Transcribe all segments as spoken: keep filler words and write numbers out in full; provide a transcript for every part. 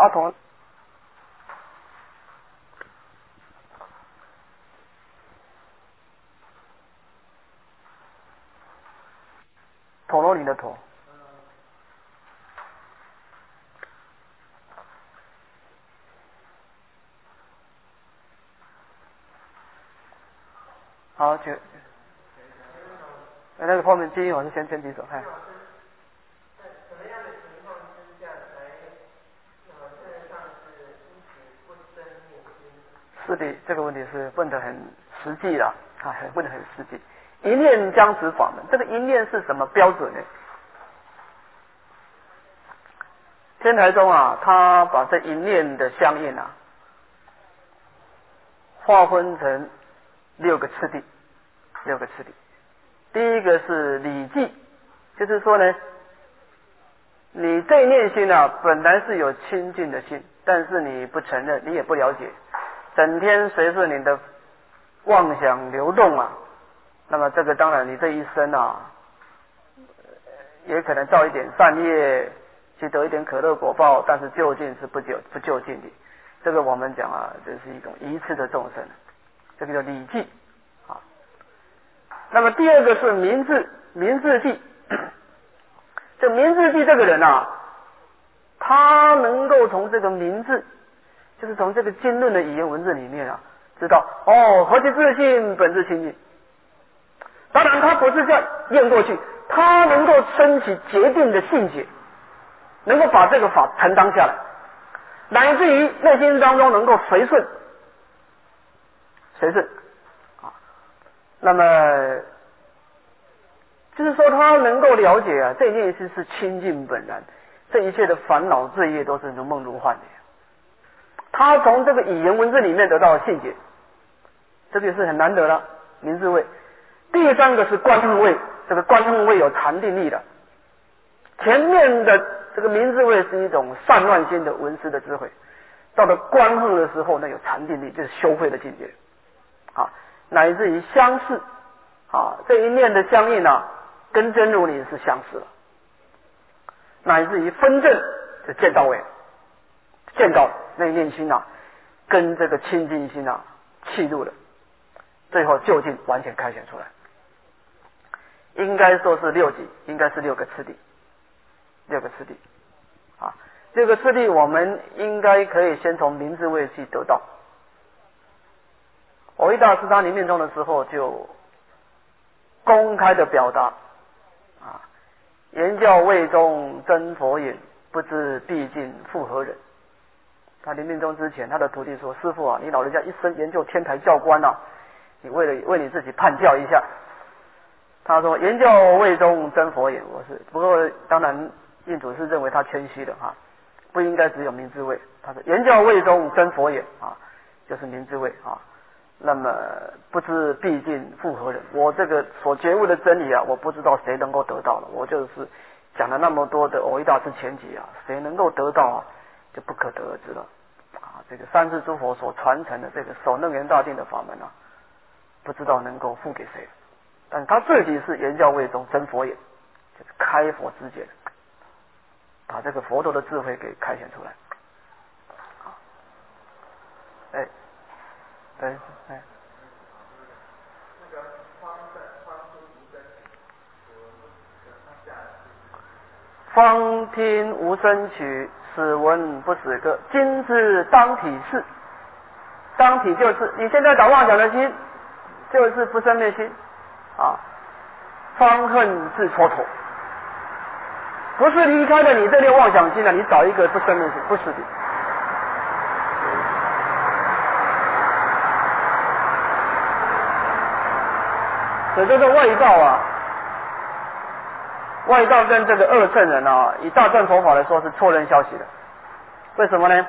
阿陀陀罗尼的陀。好，就那个后面第一我是先先举手，哎。 什么样的情况之下才呃称得上是因此不生灭心？ 是的，这个问题是问得很实际了啊，问得很实际。一念将持法门，这个一念是什么标准呢？天台宗啊，他把这一念的相应啊，划分成六个次第，六个次第。第一个是理记，就是说呢，你这一念心啊，本来是有清净的心，但是你不承认，你也不了解，整天随着你的妄想流动啊，那么这个当然你这一生啊，也可能造一点善业，去得一点可乐果报，但是究竟是不究不究竟的。这个我们讲啊，这是一种愚痴的众生，这个叫理记啊。那么第二个是明智，明智记。这明智记这个人啊，他能够从这个明智，就是从这个经论的语言文字里面啊，知道哦，何其自信，本自清净。当然，他不是这样验过去，他能够升起决定的信解，能够把这个法承当下来，乃至于内心当中能够随顺，随顺啊。那么就是说，他能够了解啊，这件事是清净本然，这一切的烦恼罪业都是如梦如幻的。他从这个语言文字里面得到信解，这个也是很难得的明智位。第三个是观恨位，这个观恨位有禅定力的。前面的这个明智位是一种散乱心的文思的智慧，到了观恨的时候，那有禅定力，就是修慧的境界啊，乃至于相似啊，这一念的相应啊，跟真如理是相似的，乃至于分正就见到位，见到那一念心啊，跟这个清净心啊契入了，最后究竟完全开显出来。应该说是六级，应该是六个次第，六个次第啊，六个次第我们应该可以先从明智位去得到。藕益大师他临命终的时候就公开的表达啊，言教未中真佛眼，不知毕竟复何人。他临命终之前，他的徒弟说：“师父啊，你老人家一生研究天台教观啊，你为了为你自己判教一下。”他说：“言教未中真佛眼。”我是不过当然印主是认为他谦虚的哈，不应该只有明智位。他说：“言教未中真佛眼啊，就是明智位啊。那么不知毕竟复何人？我这个所觉悟的真理啊，我不知道谁能够得到了。我就是讲了那么多的藕益大师前集啊，谁能够得到啊，就不可得而知了啊。这个三世诸佛所传承的这个守楞严大定的法门啊，不知道能够付给谁。但他自己是言教未中真佛眼，就是开佛之见，把这个佛陀的智慧给开显出来。哎，对，哎。方听无声曲，使闻不死歌。今之当体是，当体就是你现在打妄想的心，就是不生灭心啊。方恨自蹉跎，不是离开了你这类妄想心了，你找一个不生灭心，不是的。所以这个外道啊，外道跟这个二乘人啊，以大乘佛法来说是错认消息的。为什么呢？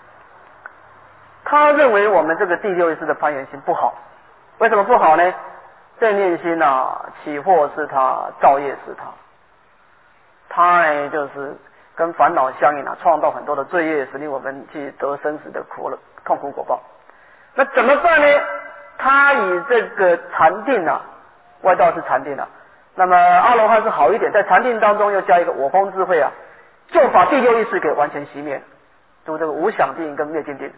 他认为我们这个第六意识的攀缘心不好。为什么不好呢？正念心啊，起惑是他，造业是他，他呢就是跟烦恼相应啊，创造很多的罪业，使令我们去得生死的苦痛苦果报。那怎么办呢？他以这个禅定啊，外道是禅定啊，那么阿罗汉是好一点，在禅定当中又加一个我空智慧啊，就把第六意识给完全熄灭， 读这个无想定跟灭尽定。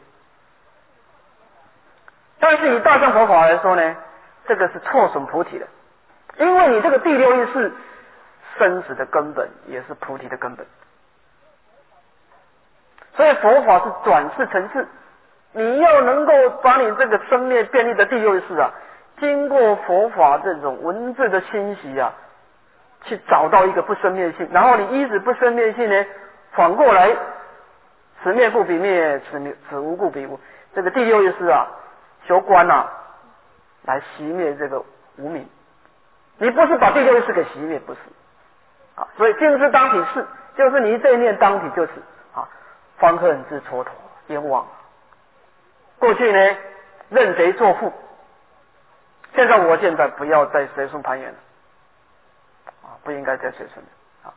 但是以大乘佛法来说呢，这个是错损菩提的，因为你这个第六意识生死的根本，也是菩提的根本。所以佛法是转世层次，你要能够把你这个生灭便利的第六意识啊，经过佛法这种文字的清洗啊，去找到一个不生灭性，然后你依止不生灭性呢，反过来此灭故彼灭，此灭此无故彼无，这个第六意识啊，修观啊，来熄灭这个无明。你不是把第六意识给熄灭，不是啊。所以净知当体是，就是你这一念当体就是啊，方恨之蹉跎冤枉。过去呢，任贼作父，现在我现在不要再随顺攀缘了啊，不应该再随顺了啊。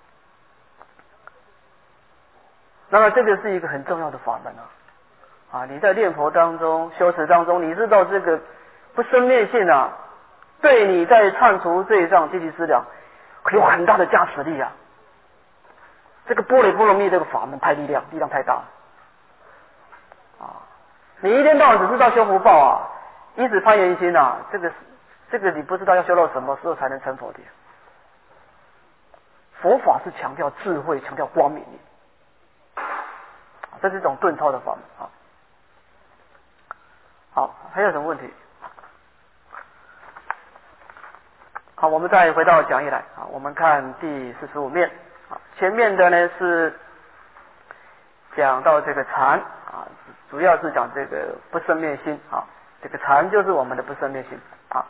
那么这个是一个很重要的法门啊。啊，你在念佛当中、修持当中，你知道这个不生灭性啊，对你在忏除罪障、积极思量有很大的加持力啊。这个般若波罗蜜这个法门太力量，力量太大了啊！你一天到晚只知道修福报啊，一直攀缘心啊，这个这个你不知道要修到什么时候才能成佛的。佛法是强调智慧，强调光明力，这是一种顿超的法门啊。好，还有什么问题？好，我们再回到讲义来啊，我们看第四十五面啊，前面的呢是讲到这个禅啊，主要是讲这个不生灭心啊，这个禅就是我们的不生灭心啊。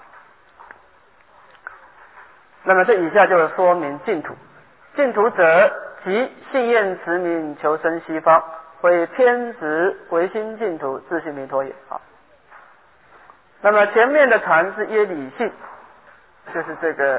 那么这以下就是说明净土，净土者即信愿持名求生西方，为偏执唯心净土，自性弥陀也啊。那么前面的禅是耶理性，就是这个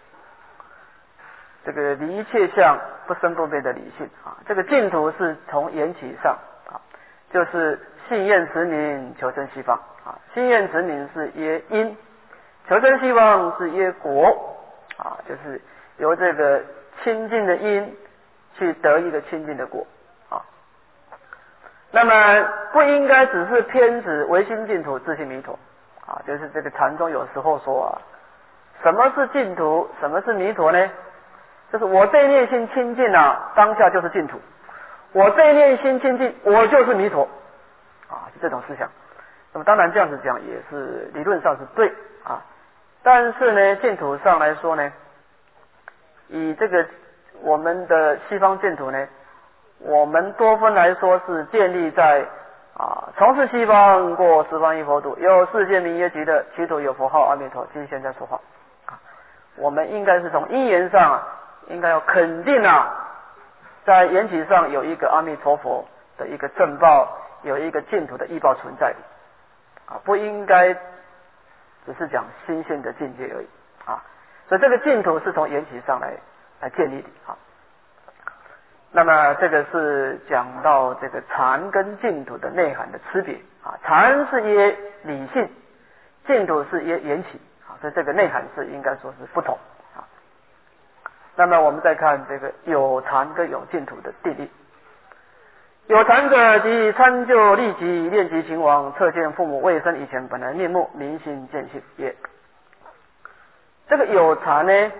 这个离一切相不生不灭的理性啊。这个净土是从缘起上啊，就是信愿持名求生西方啊。信愿持名是耶因，求生西方是耶果啊，就是由这个清净的因去得一个清净的果啊。那么不应该只是偏执唯心净土，自性弥陀啊，就是这个禅宗有时候说啊，什么是净土，什么是弥陀呢？就是我这一念心清净啊，当下就是净土；我这一念心清净，我就是弥陀啊，是这种思想。那么当然这样子讲也是理论上是对啊，但是呢，净土上来说呢，以这个我们的西方净土呢，我们多分来说是建立在啊，从事西方过十方一佛土，有世界名曰极乐，其土有佛号阿弥陀，今现在说话啊。我们应该是从因缘上啊，应该要肯定啊，在缘起上有一个阿弥陀佛的一个正报，有一个净土的依报存在的啊，不应该只是讲心性的境界而已啊。所以这个净土是从缘起上来来建立的啊。那么这个是讲到这个禅跟净土的内涵的区别啊，禅是耶理性，净土是耶缘起啊，所以这个内涵是应该说是不同啊。那么我们再看这个有禅跟有净土的定义。有禅者即参就立即念及情往，侧见父母未生以前本来面目，明心见性也。这个有禅呢，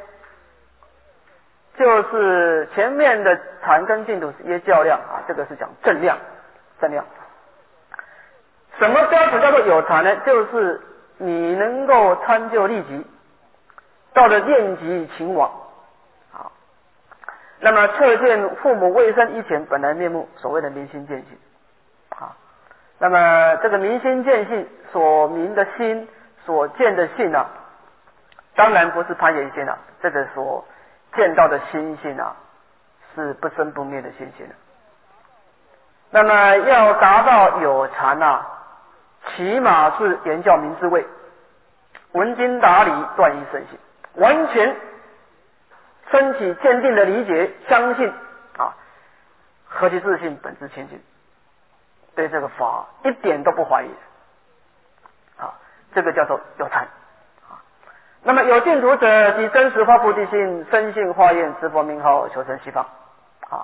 就是前面的禅跟净土是耶较量啊，这个是讲正量，正量。什么标准叫做有禅呢？就是你能够参就立即，到了念及情往啊，那么侧见父母未生以前本来面目，所谓的明心见性啊。那么这个明心见性所明的心，所见的性啊，当然不是攀缘心啊，这个所见到的心性啊，是不生不灭的心性。那么要达到有禅啊，起码是言教明智慧，闻经达理，断疑生信，完全升起坚定的理解，相信啊，何其自信，本自清净，对这个法一点都不怀疑啊，这个叫做有禅。那么有净土者，即真实发菩提心，深信化愿，持佛名号，求生西方啊。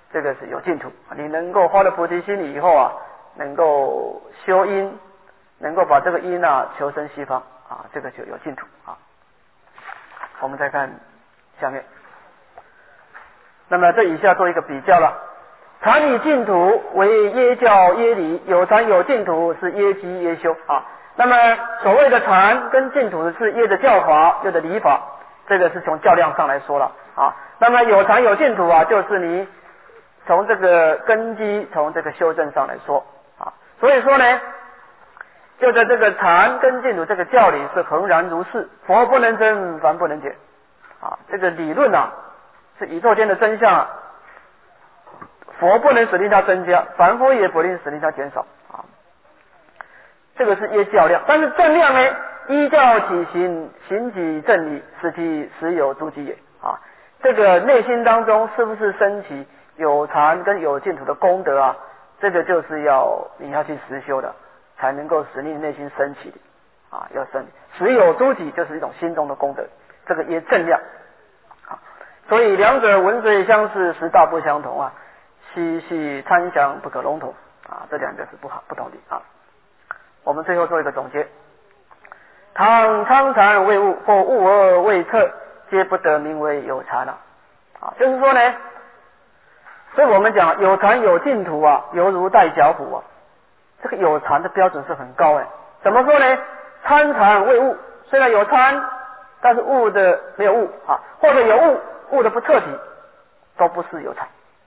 这个是有净土。你能够发了菩提心以后啊，能够修因，能够把这个因啊求生西方啊，这个就有净土啊。我们再看下面，那么这以下做一个比较了。禅与净土为耶教耶理，有禅有净土是耶机耶修啊。那么所谓的禅跟净土是耶的教法，耶的理法，这个是从教量上来说了啊。那么有禅有净土啊，就是你从这个根基，从这个修正上来说啊。所以说呢，就在这个禅跟净土这个教理是恒然如是，佛不能真，凡不能解啊。这个理论啊，是宇宙间的真相啊。佛不能使令它增加，凡夫也不能使令它减少啊。这个是耶教量，但是正量呢，依教起行，行己正理，实其实有诸己也啊。这个内心当中是不是升起有禅跟有净土的功德啊？这个就是要你要去实修的，才能够使你内心升起的啊，要升实有诸己，就是一种心中的功德，这个耶正量啊。所以两者文水相似，实大不相同啊。细细参详不可笼统啊，这两个是不好不同的啊。我们最后做一个总结：倘参禅未悟，或悟而未彻，皆不得名为有禅了啊。就是说呢，所以我们讲有禅有净土啊，犹如带脚虎啊。这个有禅的标准是很高哎。怎么说呢？参禅未悟，虽然有参，但是悟的没有悟啊，或者有悟，悟的不彻底，都不是有禅。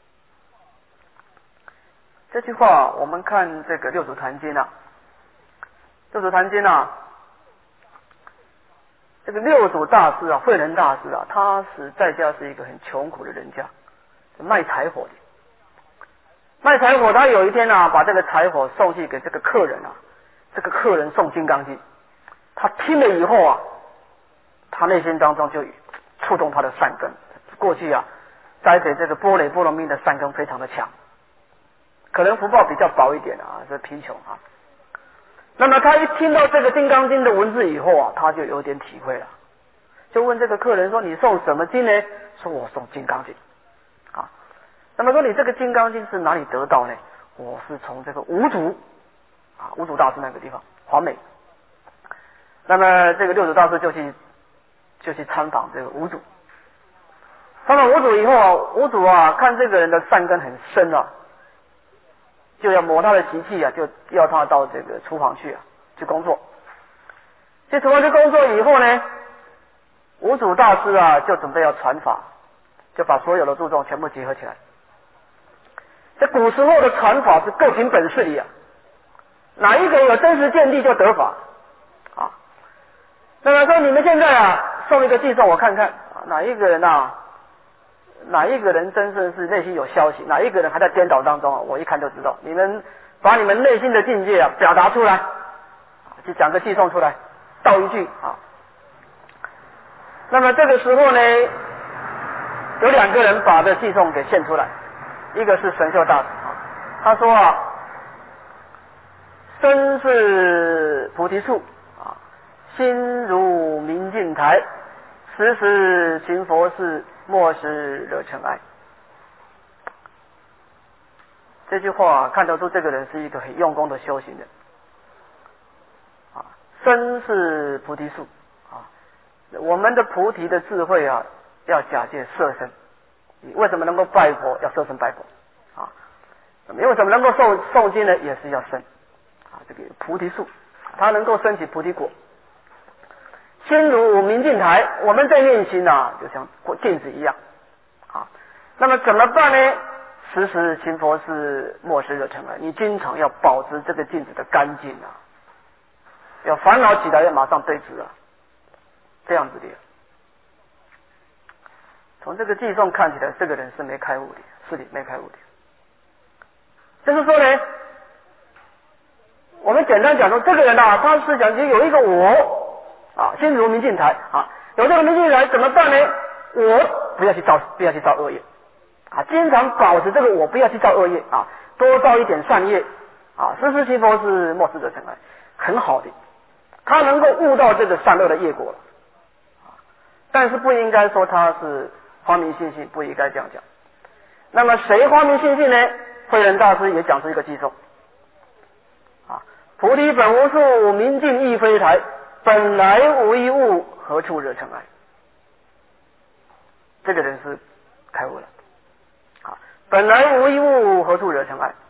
这句话我们看这个六祖坛经啊，六祖坛经啊，这个六祖大师啊，慧能大师啊，他是在家是一个很穷苦的人家，卖柴火的。卖柴火，他有一天啊，把这个柴火送去给这个客人啊，这个客人送《金刚经》，他听了以后啊，他内心当中就触动他的善根。过去啊，栽培这个般若波罗蜜的善根非常的强。可能福报比较薄一点啊，是贫穷啊。那么他一听到这个《金刚经》的文字以后啊，他就有点体会了，就问这个客人说：“你送什么经呢？”说：“我送《金刚经》啊。”那么说你这个《金刚经》是哪里得到呢？我是从这个五祖啊，五祖大师那个地方，华美。那么这个六祖大师就去就去参访这个五祖。参访五祖以后啊，五祖啊看这个人的善根很深啊。就要磨他的习气啊，就要他到这个厨房去啊，去工作。去厨房去工作以后呢，五祖大师啊就准备要传法，就把所有的注重全部结合起来。这古时候的传法是各凭本事的啊，哪一个有真实见地就得法啊。那么说你们现在啊送一个寄送我看看啊，哪一个人啊？哪一个人真正是内心有消息，哪一个人还在颠倒当中啊？我一看就知道。你们把你们内心的境界啊表达出来，就讲个寄送出来，道一句啊。那么这个时候呢，有两个人把这寄送给献出来，一个是神秀大师啊，他说啊，身是菩提树啊，心如明镜台，时时勤佛事，莫使惹尘埃。这句话看得出这个人是一个很用功的修行人啊。身是菩提树啊，我们的菩提的智慧啊，要假借色身。你为什么能够拜佛？要色身拜佛啊。那么为什么能够诵诵经呢？也是要身啊。这个菩提树，它能够升起菩提果。心如明镜台，我们这念心啊，就像镜子一样啊。那么怎么办呢？时时勤佛事，莫使惹尘埃。你经常要保持这个镜子的干净啊，要烦恼起来要马上对治啊，这样子的。从这个寄送看起来，这个人是没开悟的，是的，没开悟的。就是说呢，我们简单讲说，这个人啊，他是讲有一个我。啊，心如明镜台啊，有这个明镜台怎么办呢？我不要去造，不要去造恶业啊，经常保持这个我不要去造恶业啊，多造一点善业啊，时时勤佛事，莫使惹尘埃，很好的，他能够悟到这个善恶的业果了啊，但是不应该说他是光明信息，不应该这样讲。 那么谁发明心性呢？慧能大师也讲出一个偈颂啊：菩提本无树，明镜亦非台，本来无一物，何处惹尘埃。这个人是开悟了啊！本来无一物，何处惹尘埃。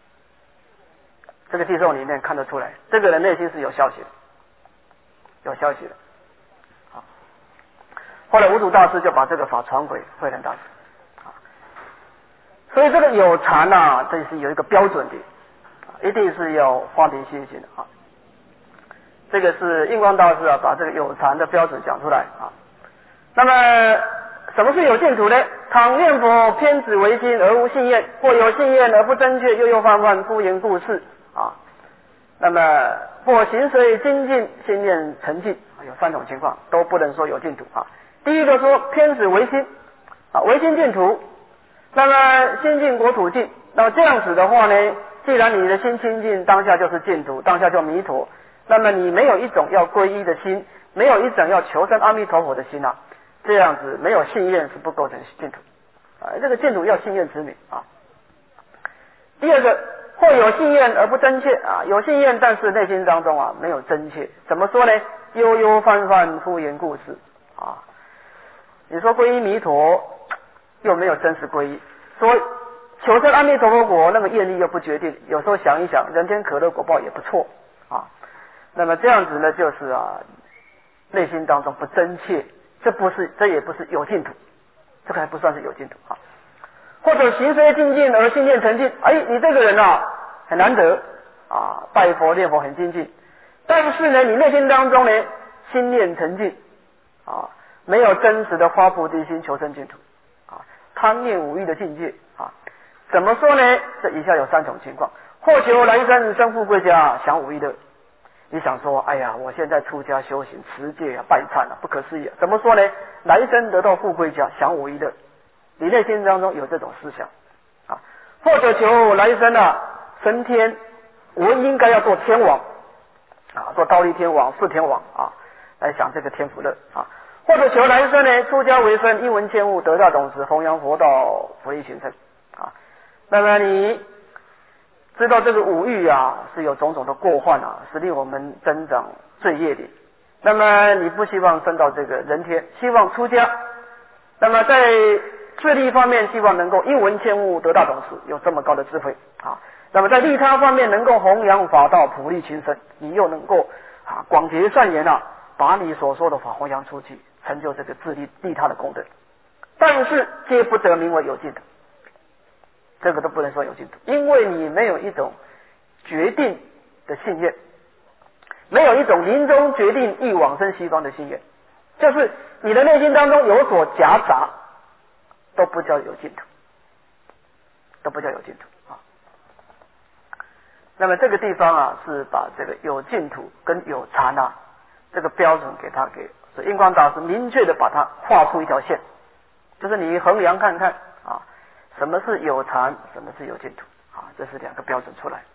这个偈颂里面看得出来，这个人内心是有消息的，有消息的。啊，后来五祖大师就把这个法传给慧能大师。啊，所以这个有禅啊，这是有一个标准的，一定是要发明心性的啊。这个是印光大师啊，把这个有禅的标准讲出来啊。那么什么是有净土呢？倘念佛偏执唯心而无信验，或有信验而不真确，又又泛泛敷衍故事啊。那么或行随精进，心念沉静，有三种情况都不能说有净土啊。第一个说偏执唯心啊，唯心净土。那么心净国土净，那么这样子的话呢，既然你的心清净，当下就是净土，当下就弥陀。那么你没有一种要皈依的心，没有一种要求生阿弥陀佛的心啊。这样子没有信愿是不构成净土啊，这个净土要信愿持名啊。第二个，或有信愿而不真切啊，有信愿但是内心当中啊没有真切，怎么说呢？悠悠泛泛敷衍故事啊。你说皈依弥陀，又没有真实皈依；说求生阿弥陀佛国，那么愿力又不决定。有时候想一想，人天可乐果报也不错啊。那么这样子呢，就是啊，内心当中不真切。这不是，这也不是有净土，这个还不算是有净土啊。或者行随精进而心念沉静，哎，你这个人啊很难得啊，拜佛念佛很精进，但是呢，你内心当中呢心念沉静啊，没有真实的发菩提心求生净土啊，贪念五欲的境界啊。怎么说呢？这以下有三种情况：或求来生生富贵家，享五欲乐。你想说，哎呀，我现在出家修行持戒啊，拜忏啊，不可思议啊！怎么说呢？来生得到富贵家，享五欲乐。你内心当中有这种思想啊，或者求来生啊升天，我应该要做天王啊，做忉利天王、四天王啊，来享这个天福乐啊。或者求来生呢出家为僧，一闻千悟，得大种子，弘扬佛道，福利群生啊。那么你知道这个五欲啊是有种种的过患啊，是令我们增长罪业的。那么你不希望升到这个人天，希望出家。那么在智力方面，希望能够一闻千悟，得大种子，有这么高的智慧啊。那么在利他方面，能够弘扬法道，普利群生，你又能够啊广结善缘啊，把你所说的法弘扬出去，成就这个自利利他的功德。但是皆不得名为有净土。这个都不能说有净土，因为你没有一种决定的信念，没有一种临终决定欲往生西方的信念，就是你的内心当中有所夹杂，都不叫有净土，都不叫有净土啊。那么这个地方啊，是把这个有净土跟有禅啊这个标准给他给，所以印光大师明确的把它画出一条线，就是你衡量看看啊。什么是有禅，什么是有净土啊？这是两个标准出来。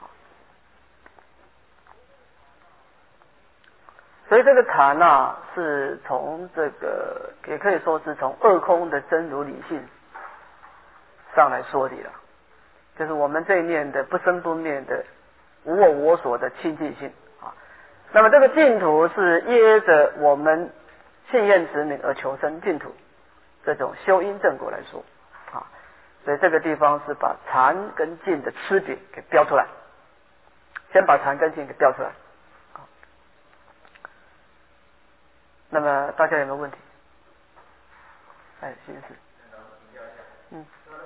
所以这个禅啊，是从这个也可以说是从二空的真如理性上来说的了，就是我们这一面的不生不灭的无我我所的清净性啊。那么这个净土是耶着我们信愿持名而求生净土这种修因正果来说啊。所以这个地方是把禅跟净的区别给标出来，先把禅跟净给标出来。那么大家有没有问题？哎，先是，嗯。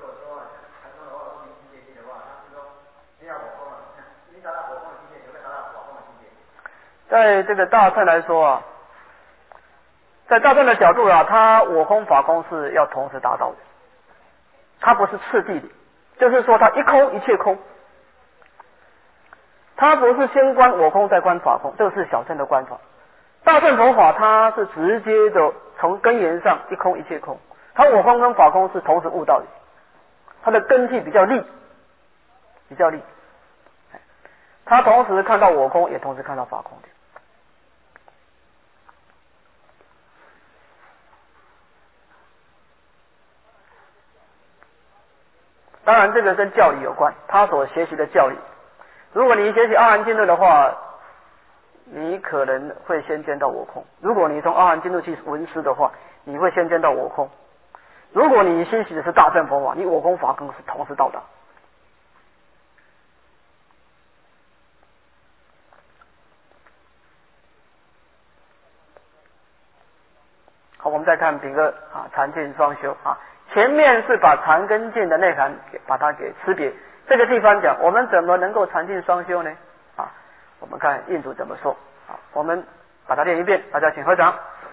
在这个大乘来说啊，在大乘的角度啊，它我空法空是要同时达到的。它不是次第的，就是说它一空一切空，它不是先观我空再观法空，这个是小乘的观法。大乘佛法它是直接的从根源上一空一切空，它我空跟法空是同时悟道的，它的根基比较利，比较利，它同时看到我空，也同时看到法空的。 当然这个跟教理有关，他所学习的教理。如果你学习阿含经论的话，你可能会先见到我空。如果你从阿含经论去闻思的话，你会先见到我空。如果你欣喜的是大乘佛法，你我空法更是同时到达。好，我们再看丙二啊，禅净双修啊。前面是把禅跟净的内涵给把它给区别，这个地方讲我们怎么能够禅净双修呢？啊，我们看印度怎么说啊，我们把它念一遍，大家请合掌。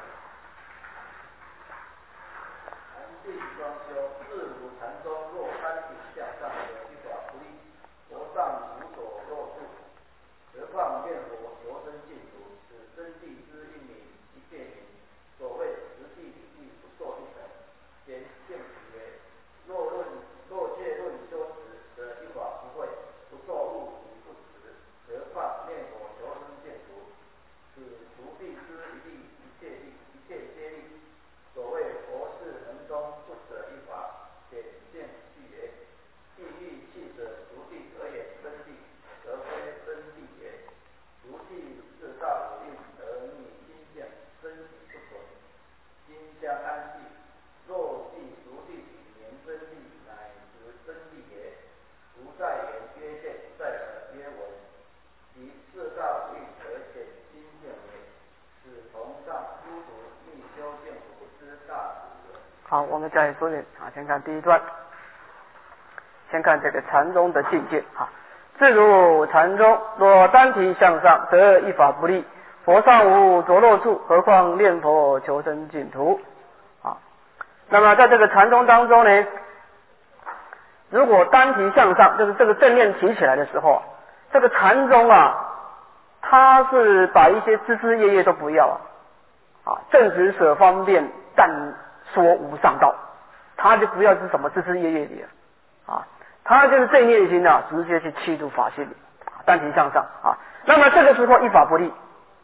好，我们再说一遍啊，先看第一段，先看这个禅宗的境界啊。自如禅宗，若单体向上，则一法不立，佛上无着落处，何况念佛求生净土啊。那么在这个禅宗当中呢，如果单体向上，就是这个正念提起来的时候，这个禅宗啊，它是把一些枝枝叶叶都不要啊，啊，正直舍方便，但说无上道，他就不要是什么枝枝叶叶的啊，他就是正念心啊，直接去契入法性里，单体向上啊。那么这个时候一法不立，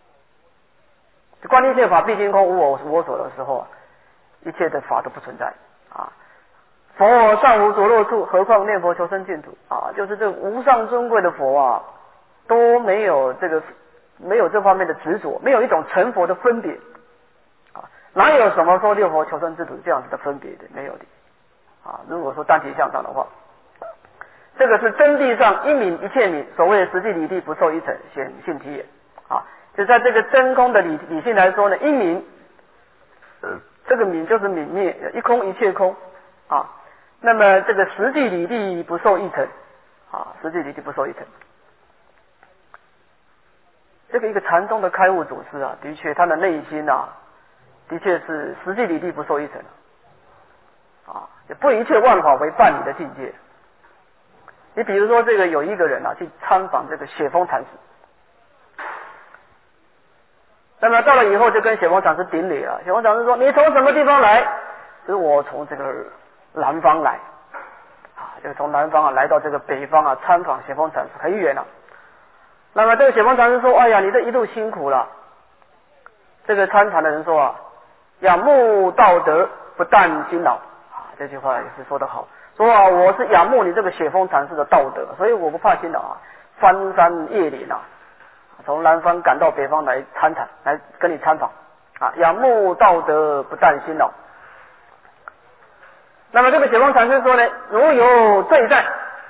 观一切法毕竟空，无我我所的时候啊，一切的法都不存在啊。佛上无着落处，何况念佛求生净土啊，就是这无上尊贵的佛啊，都没有这个没有这方面的执着，没有一种成佛的分别。哪有什么说六佛求生净土这样子的分别的？没有的啊。如果说单体向上的话，这个是真谛上一泯一切泯，所谓实际理地不受一尘，显性体也啊。就在这个真空的理理性来说呢，一泯，呃，这个泯就是泯灭，一空一切空啊。那么这个实际理地不受一尘啊，实际理地不受一尘。这个一个禅宗的开悟祖师啊，的确他的内心啊。的确是实际理地不受一尘啊，也不以一切万法为伴侣的境界。你比如说，这个有一个人啊，去参访这个雪峰禅师，那么到了以后就跟雪峰禅师顶礼了。雪峰禅师说：“你从什么地方来？”就是我从这个南方来啊，就从南方啊来到这个北方啊参访雪峰禅师，很远了、啊。那么这个雪峰禅师说：“哎呀，你这一路辛苦了。”这个参禅的人说啊。仰慕道德，不但辛劳啊，这句话也是说得好。说啊，我是仰慕你这个雪峰禅师的道德，所以我不怕辛劳啊，翻山越岭啊，从南方赶到北方来参禅，来跟你参访啊。仰慕道德，不但辛劳。那么这个雪峰禅师说呢，如有罪在，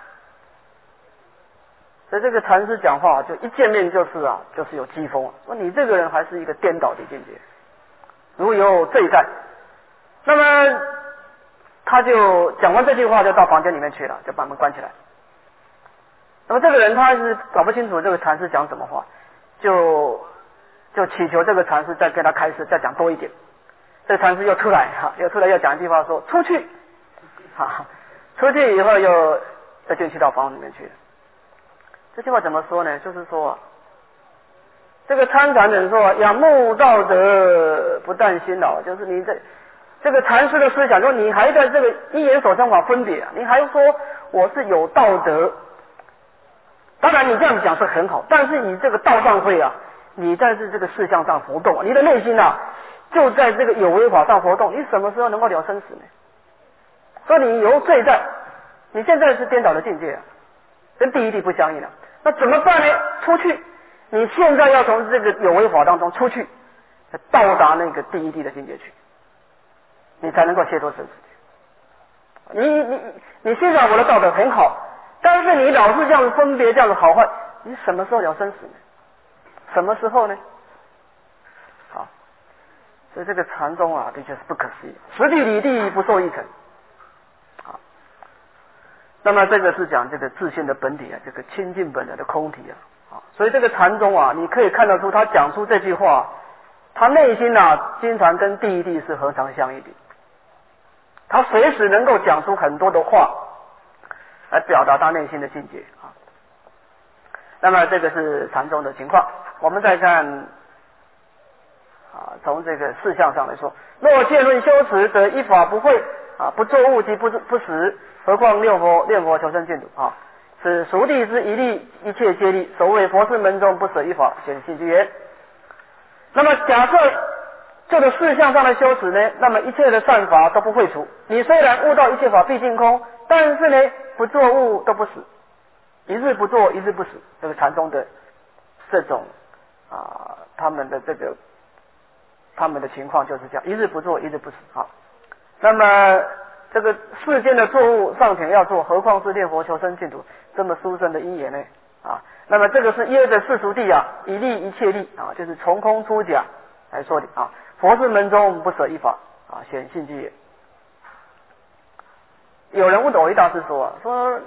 所以这个禅师讲话就一见面就是啊，就是有讥讽，说你这个人还是一个颠倒的境界。如有罪在，那么他就讲完这句话，就到房间里面去了，就把门关起来。那么这个人他是搞不清楚这个禅师讲什么话，就就祈求这个禅师再跟他开示，再讲多一点。这个禅师又出来哈，又出来又讲一句话说出去，哈，出去以后又又进去到房里面去了。这句话怎么说呢？就是说。这个参禅人说仰慕道德，不但辛劳，就是你这这个禅师的思想说，你还在这个一言所生法分别，你还说我是有道德。当然你这样讲是很好，但是你这个道上会啊，你在这这个事项上活动，你的内心啊就在这个有为法上活动，你什么时候能够了生死呢？说你有罪在你现在是颠倒的境界啊，跟第一地不相应了。那怎么办呢？出去，你现在要从这个有为法当中出去，到达那个第一地的境界去，你才能够解脱生死。你你你欣赏我的道德很好，但是你老是这样子分别这样子好坏，你什么时候了生死呢？什么时候呢？好，所以这个禅宗啊，的确是不可思议，实地理地不受一成。好，那么这个是讲这个自性的本体啊，这个清净本来的空体啊。啊，所以这个禅宗啊，你可以看得出他讲出这句话，他内心啊，经常跟第一地是何尝相异的。他随时能够讲出很多的话，来表达他内心的境界啊。那么这个是禅宗的情况。我们再看啊，从这个事项上来说，若见论修持，则一法不会啊，不作物即不不实，何况六佛念佛求生净土啊。是熟地之一利，一切皆利。所谓佛事门中不舍一法，显性之言。那么假设这个事项上的修持呢，那么一切的善法都不会除。你虽然悟到一切法毕竟空，但是呢，不作物都不死，一日不作，一日不死。这个禅宗的这种啊，他们的这个他们的情况就是这样，一日不作，一日不死啊。那么这个世间的作物尚且要做，何况是念佛求生净土这么殊胜的因缘呢？啊，那么这个是耶的世俗地啊，一利一切利啊，就是从空出假来说的啊。佛事门中不舍一法啊，显性之也。有人问斗一大师说啊，说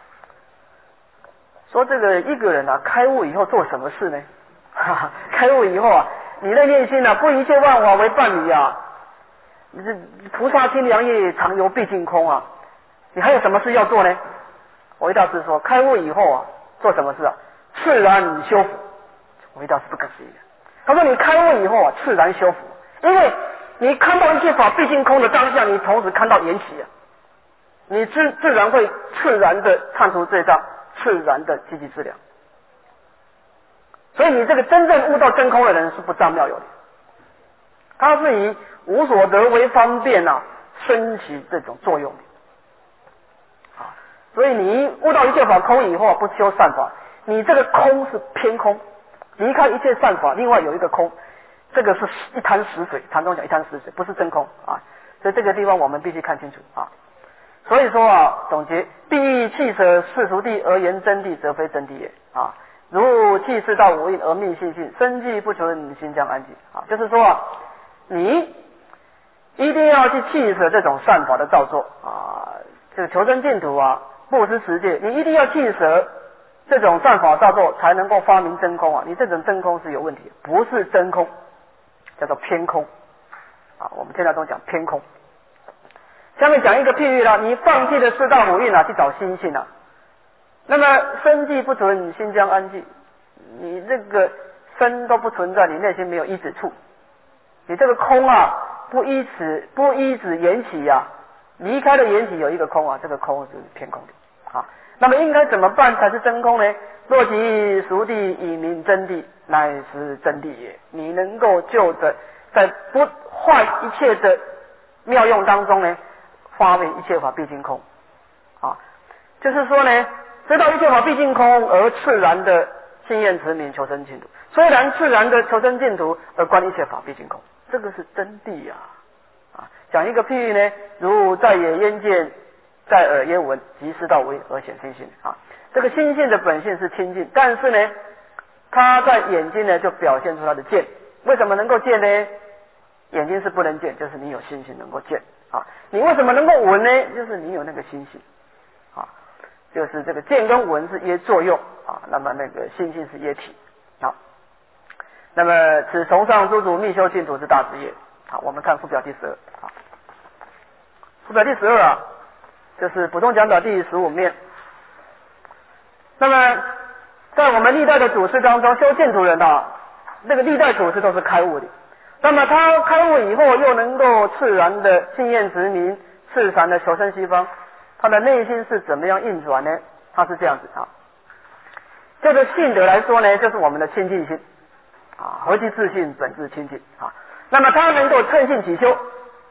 说这个一个人啊，开悟以后做什么事呢？哈哈，开悟以后啊，你的内心啊，不一切万法为伴侣啊。你这菩萨心良业，常游毕竟空啊！你还有什么事要做呢？我一大师说，开悟以后啊，做什么事啊？自然修福。我一大师不可思议的，他说你开悟以后啊，自然修福，因为你看到一切法毕竟空的当下，你同时看到缘起啊，你自自然会自然的唱出这张自然的积极资粮。所以你这个真正悟到真空的人是不障妙有的，他是以无所得为方便啊，升起这种作用啊。所以你悟到一切法空以后，不修善法，你这个空是偏空，离开一切善法，另外有一个空，这个是一滩死水。禅宗讲一滩死水，不是真空啊。所以这个地方我们必须看清楚啊。所以说啊，总结，必弃舍世俗谛而言真谛，则非真谛也啊。如弃四道五蕴而命信性，生计不存，心将安寂啊。就是说啊，你一定要去弃舍这种善法的造作啊，这个求生净土啊，布施持戒，你一定要弃舍这种善法造作，才能够发明真空啊！你这种真空是有问题，不是真空，叫做偏空啊。我们天台宗讲偏空。下面讲一个譬喻了，你放弃了四道五蕴啊，去找心性啊，那么生计不存，心将安寂。你这个身都不存在，你内心没有依止处，你这个空啊，不依止不依止缘起啊，离开了缘起有一个空啊，这个空是偏空的啊。那么应该怎么办才是真空呢？若即熟地以明真谛，乃是真谛也。你能够就着在不坏一切的妙用当中呢，发明一切法毕竟空啊，就是说呢，知道一切法毕竟空，而自然的信愿持名求生净土。虽然自然的求生净土，而观一切法毕竟空，这个是真谛啊！啊，讲一个譬喻呢，如在野焉见，在耳焉闻，即是道无而显心性啊。这个心性的本性是清净，但是呢，它在眼睛呢就表现出它的见。为什么能够见呢？眼睛是不能见，就是你有心性能够见啊。你为什么能够闻呢？就是你有那个心性啊。就是这个见跟闻是业作用啊，那么那个心性是业体啊。那么此崇尚诸祖密修净土之大职业啊。我们看附表第十二啊，附表第十二啊，就是普通讲表第十五面。那么在我们历代的祖师当中，修净土人啊，那个历代祖师都是开悟的。那么他开悟以后，又能够自然的信愿持名，自然的求生西方。他的内心是怎么样运转呢？他是这样子啊。这个性德来说呢，就是我们的清净心啊，何其自信，本自清净啊。那么他能够趁性起修啊，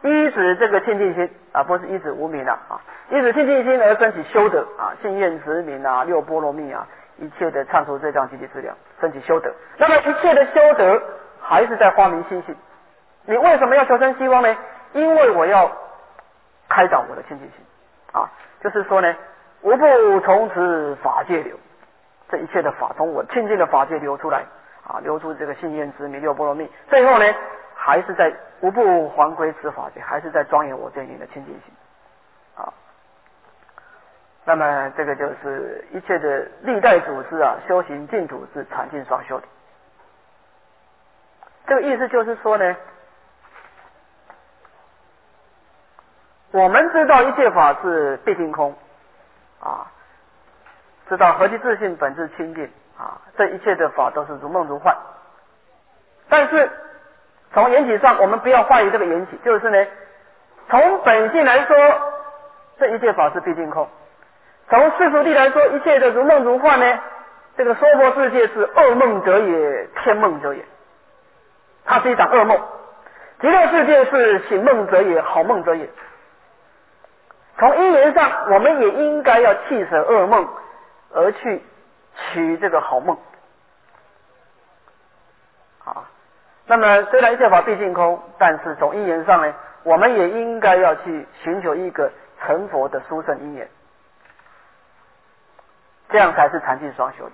依止这个清净心啊，不是依止无明啊，啊，依止清净心而升起修德啊，信愿持名啊，六波罗蜜啊，一切的忏除罪障积极资粮，升起修德。那么一切的修德还是在发明心性。你为什么要求生希望呢？因为我要开导我的清净心啊，就是说呢，无不从此法界流，这一切的法从我清净的法界流出来啊，流出这个信愿持名六波罗蜜，最后呢，还是在无不还归此法界，还是在庄严我对你的清净心啊。那么这个就是一切的历代祖师啊，修行净土是禅净双修的。这个意思就是说呢，我们知道一切法是毕竟空啊，知道何其自性本质清净啊，这一切的法都是如梦如幻。但是从缘起上，我们不要怀疑这个缘起，就是呢，从本性来说，这一切法是毕竟空；从世俗谛来说，一切的如梦如幻呢，这个娑婆世界是噩梦者也，天梦者也，它是一场噩梦；极乐世界是醒梦者也，好梦者也。从因缘上，我们也应该要弃舍噩梦，而去取这个好梦。啊，那么虽然一切法毕竟空，但是从因缘上呢，我们也应该要去寻求一个成佛的殊胜因缘，这样才是禅净双修的。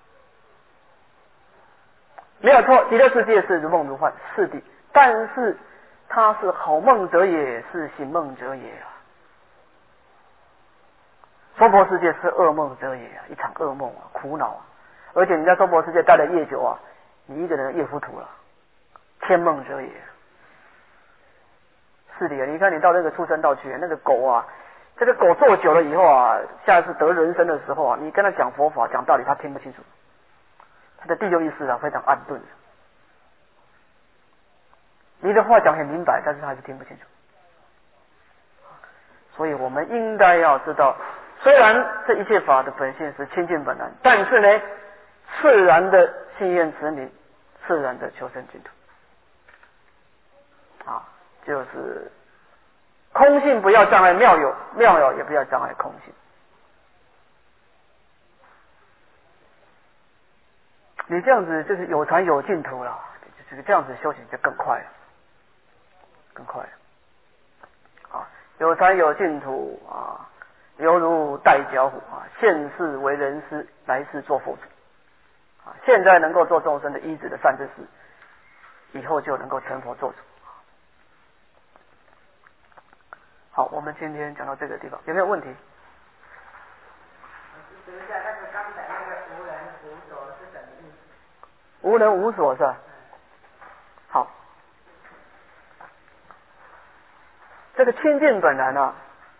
没有错，极乐世界是如梦如幻，是的，但是它是好梦者也，是醒梦者也啊。娑婆世界是噩梦者也啊，一场噩梦啊，苦恼啊，而且你在娑婆世界待的越久啊，你一个人越糊涂了，天梦者也。是的，你看你到那个畜生道去，那个狗啊，这个狗做久了以后啊，下一次得人生的时候啊，你跟他讲佛法讲道理，他听不清楚，他的第六意识啊非常暗钝，你的话讲很明白，但是他还是听不清楚。所以我们应该要知道，虽然这一切法的本性是清净本来，但是呢，自然的信愿持名，自然的求生净土啊，就是空性不要障碍妙有，妙有也不要障碍空性。你这样子就是有禅有净土了，这个这样子修行就更快了，更快了啊！有禅有净土啊，犹如带脚虎啊，现世为人师，来世做佛祖啊！现在能够做众生的依止的善知识，以后就能够成佛做主。好，我们今天讲到这个地方，有没有问题？ 等一下，那个刚才那个无人无所是什么意思？ 无人无所是吧？好，这个清净本来呢，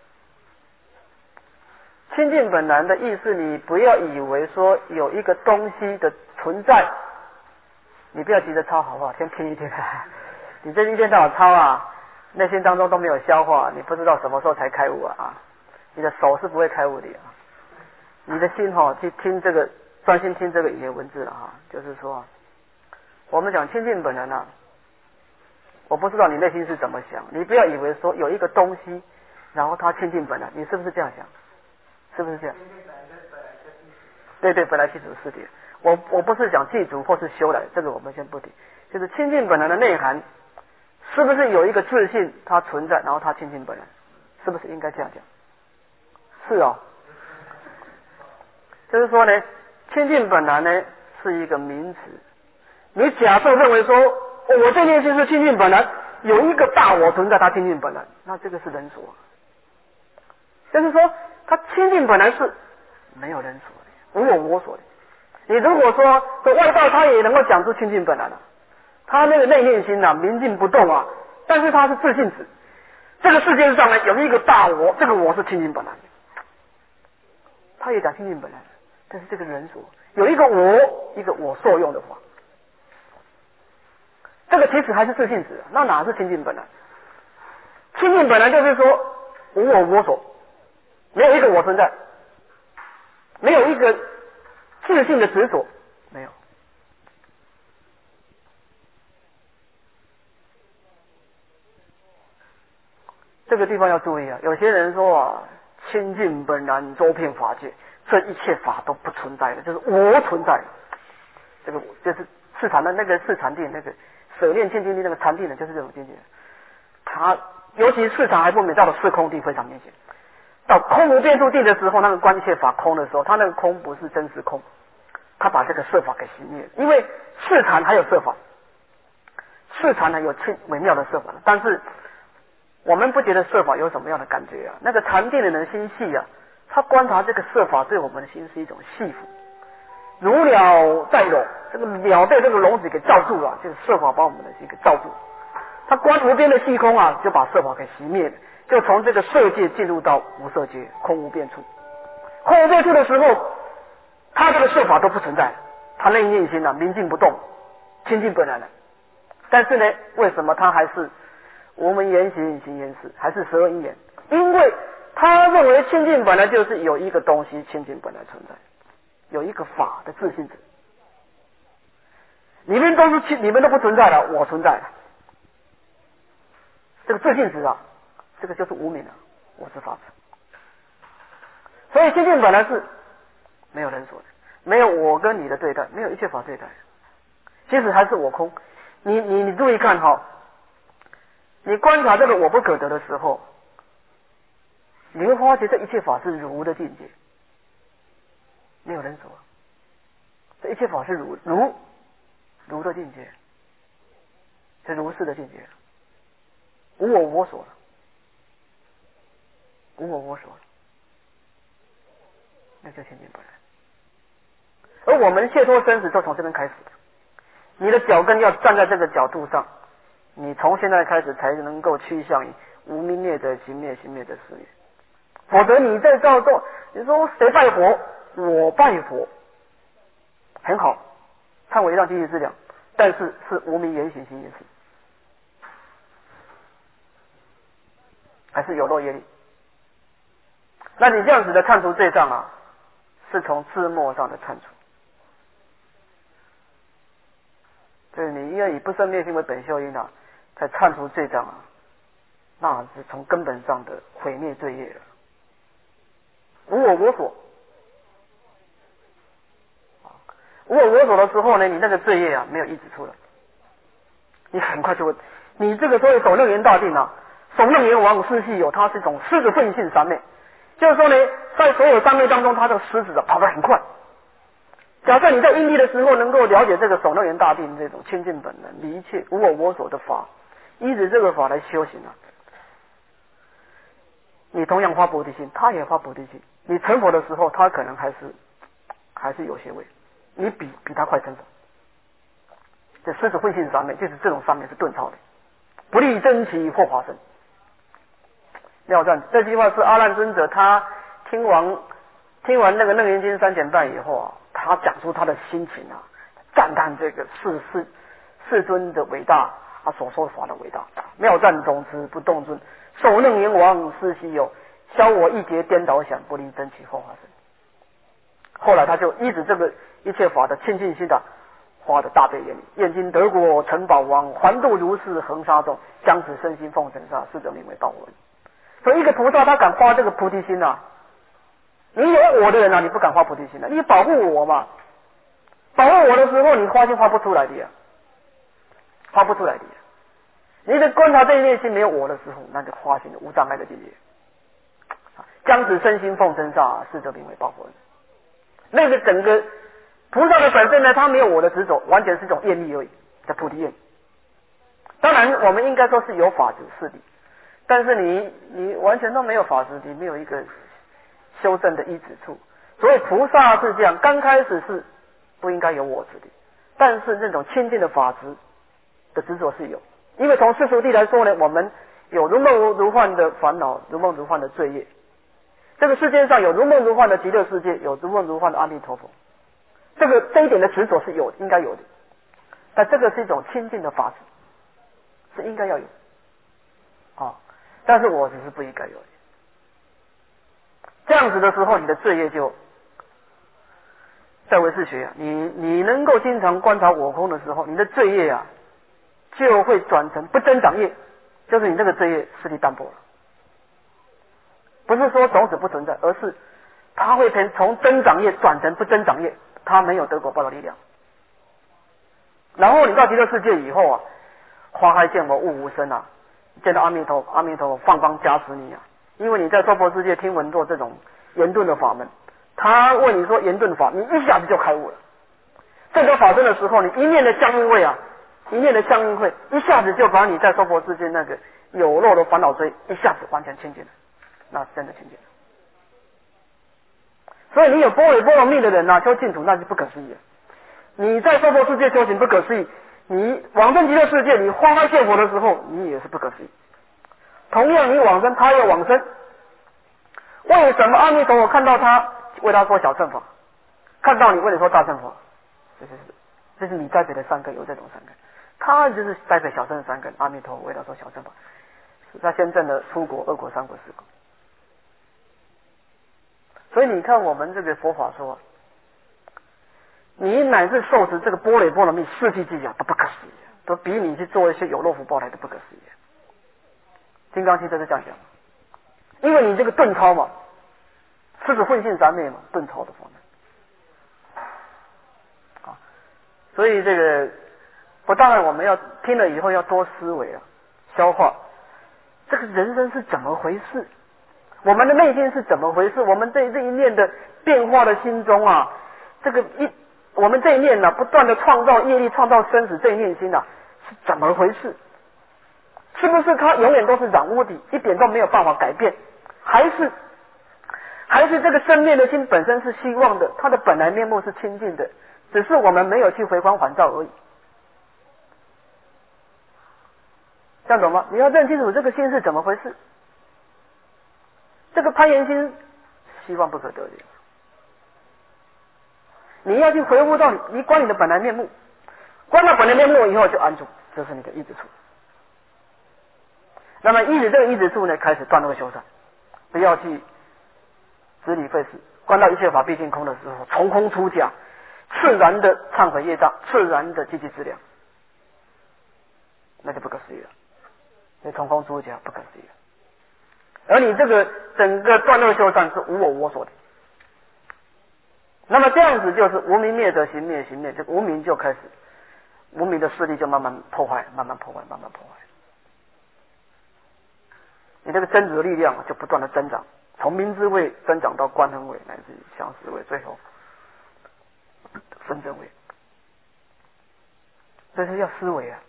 清净本来的意思，你不要以为说有一个东西的存在，你不要急着抄好不好？先听一听，你这一天到晚抄啊，内心当中都没有消化，你不知道什么时候才开悟啊！啊，你的手是不会开悟的啊，你的心哈、哦、去听这个，专心听这个语言文字了哈、啊，就是说，我们讲清净本来呢，我不知道你内心是怎么想，你不要以为说有一个东西，然后它清净本来，你是不是这样想？是不是这样？对对，本来具足是的。我我不是讲具足或是修来，这个我们先不提。就是清净本来的内涵，是不是有一个自信它存在，然后它清净本来，是不是应该这样讲？是哦。就是说呢，清净本来呢是一个名词。你假设认为说，我这件事是清净本来，有一个大我存在，它清净本来，那这个是人所。就是说，它清净本来是没有人所的，无我我所的。你如果说这外道他也能够讲出清净本来了，他那个内念心啊，明净不动啊，但是他是自信子。这个世界上呢有一个大我，这个我是清净本来，他也讲清净本来，但是这个人所有一个我，一个我受用的话，这个其实还是自信子，那哪是清净本来？清净本来就是说无我我所。没有一个我存在，没有一个自信的执着，没有。 这个地方要注意啊，有些人说啊，清净本然，周遍法界，这一切法都不存在的，就是我存在。这个就是四禅的那个四禅定，那个舍念清净定那个禅定的，就是这种境界。他尤其四禅还不明，到了四空地非常明显。到空无变数定的时候，那个观一切法空的时候，他那个空不是真实空，他把这个色法给熄灭了。因为四禅还有色法，四禅呢有清微妙的色法，但是我们不觉得色法有什么样的感觉啊？那个禅定的人心细啊，他观察这个色法对我们的心是一种系缚，如鸟在笼，这个鸟被这个笼子给罩住了，就是色法把我们的心给罩住。他观无边的虚空啊，就把色法给熄灭了，就从这个色界进入到无色界，空无变处。空无变处的时候，他这个色法都不存在，他内念心啊明净不动，清净本然的。但是呢，为什么他还是无明言行行言事，还是十二因缘？因为他认为清净本来就是有一个东西，清净本来存在，有一个法的自性质，你们都是清，你们都不存在了，我存在了。这个自性质啊，这个就是无明啊，我是法执。所以清净本来是没有人所的，没有我跟你的对待，没有一切法对待，其实还是我空。你你你注意看哈，你观察这个我不可得的时候，你会发觉这一切法是如的境界，没有人所，这一切法是如如如的境界，是如是的境界，无我我所了，无我我所了，那就清净本来。而我们解脱生死就从这边开始的，你的脚跟要站在这个角度上，你从现在开始才能够趋向于无明灭者行灭，行灭者事业。否则你在造作，你说谁拜佛？我拜佛，很好，忏悔让积极资粮，但是是无明言行行业事，还是有漏业力。那你这样子的忏除罪障啊，是从字末上的忏除。就是你应该以不生灭心为本修因啊，才忏除罪障啊，那是从根本上的毁灭罪业了。无我我所，无我我所的时候呢，你那个罪业啊没有抑制出来，你很快就会，你这个所谓首楞严大定啊，首楞严王四系有，它是一种狮子奋性三昧，就是说呢，在所有三昧当中，它这个狮子啊跑得很快。假设你在因地的时候能够了解这个首楞严大定这种清净本能离一切无我我所的法，依着这个法来修行啊，你同样发菩提心，他也发菩提心，你成佛的时候，他可能还是还是有些位，你比比他快成佛。这狮子慧性三昧，就是这种三昧是顿超的，不立真奇或华身。妙赞这句话是阿难尊者他听完听完那个楞严经三简半以后啊，他讲出他的心情啊，赞叹这个世世世尊的伟大，他所说法的伟大。妙赞总持不动尊，首楞严王师西有，消我一劫颠倒想，不离真奇或华身。后来他就依止这个一切法的清净心的发的大悲愿力，愿今得果成宝王，还度如是恒沙众，将此身心奉神刹，是者名为道文。所以一个菩萨他敢发这个菩提心啊，你有我的人啊，你不敢发菩提心啊，你保护我嘛，保护我的时候你发心发不出来的呀，发不出来的呀。你的观察这一念心没有我的时候，那就发心的无障碍的境界。将此身心奉身刹，是者名为报佛人。那个整个菩萨的本身呢，他没有我的执着，完全是一种愿力而已，叫菩提愿。当然我们应该说是有法执是的，但是你你完全都没有法执，你没有一个修正的依止处。所以菩萨是这样，刚开始是不应该有我执的，但是那种清净的法执的执着是有。因为从世俗谛来说呢，我们有如梦如幻的烦恼，如梦如幻的罪业。这个世界上有如梦如幻的极乐世界，有如梦如幻的阿弥陀佛。这个这一点的执着是有，应该有的。但这个是一种清净的法执，是应该要有啊。但是我只是不应该有的。这样子的时候，你的罪业就在唯识学啊，你你能够经常观察我空的时候，你的罪业啊就会转成不增长业，就是你这个罪业势力淡薄了， 不是说种子不存在，而是它会从增长业转成不增长业，它没有得果报的力量。然后你到极乐世界以后啊，花开见佛悟无生啊，见到阿弥陀阿弥陀佛放光加持你啊，因为你在娑婆世界听闻过这种圆顿的法门，他问你说圆顿法，你一下子就开悟了。这个法身的时候，你一念的相应会啊，一念的相应会，一下子就把你在娑婆世界那个有漏的烦恼追，一下子完全清净了，那是真的清净了。所以你有般若波罗蜜的人啊，修净土那是不可思议的。你在娑婆世界修行不可思议，你往生极乐世界，你花开见佛的时候，你也是不可思议。同样，你往生，他也往生。为什么阿弥陀佛看到他为他说小乘法，看到你为你说大乘法？这是这是你栽培的三根，有这种三根，他就是栽培小乘的三根。阿弥陀佛为他说小乘法，他先证的出国、二国、三国、四国。所以你看我们这个佛法说，你乃至受持这个般若波罗蜜四季偈啊，都不可思议，都比你去做一些有漏福报来的不可思议。金刚经就是这样讲，因为你这个顿超嘛，是指混性三昧嘛，顿超的法门啊，所以这个不当然我们要听了以后要多思维啊，消化这个人生是怎么回事，我们的内心是怎么回事，我们这这一念的变化的心中啊，这个一我们这一念呢、啊，不断的创造业力，创造生死，这一念心啊是怎么回事？是不是它永远都是染污的，一点都没有办法改变？还是还是这个生灭的心本身是希望的，它的本来面目是清净的，只是我们没有去回光返照而已。这样懂吗？你要认清楚这个心是怎么回事。这个攀缘心希望不可得的，你要去回复到你，你观你的本来面目，观到本来面目以后就安住，这是你的意志处。那么依止这个依止处呢，开始断恶修善，不要去执理废事，观到一切法毕竟空的时候，从空出假，自然的忏悔业障，自然的积极资粮，那就不可思议了。所以从空出假不可思议了。而你这个整个断恶修善是无我我所的，那么这样子就是无明灭则行灭，行灭这个无明就开始，无明的势力就慢慢破坏，慢慢破坏，慢慢破坏。你这个真实的力量就不断的增长，从明智位增长到观恒位，乃至相思位，最后分真位。这是要思维啊！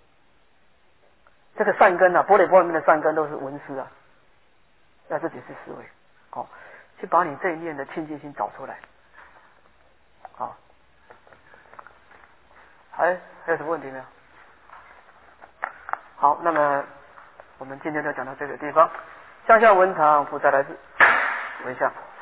这个善根啊，般若波罗蜜的善根都是闻思啊，要自己去思维，哦，去把你这一念的清净心找出来，好、哦，还还有什么问题没有？好，那么我们今天就讲到这个地方。向下文长，复再来自，回向。